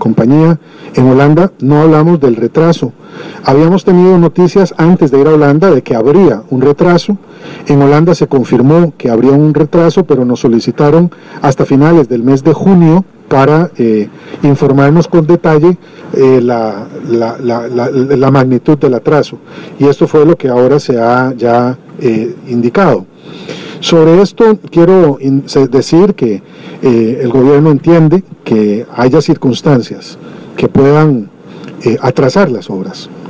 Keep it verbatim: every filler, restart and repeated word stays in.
compañía. En Holanda no hablamos del retraso. Habíamos tenido noticias antes de ir a Holanda de que habría un retraso. En Holanda se confirmó que habría un retraso, pero nos solicitaron hasta finales del mes de junio para eh, informarnos con detalle eh, la, la, la, la, la magnitud del atraso. Y esto fue lo que ahora se ha ya eh, indicado. Sobre esto quiero decir que eh, el gobierno entiende que haya circunstancias que puedan eh, atrasar las obras.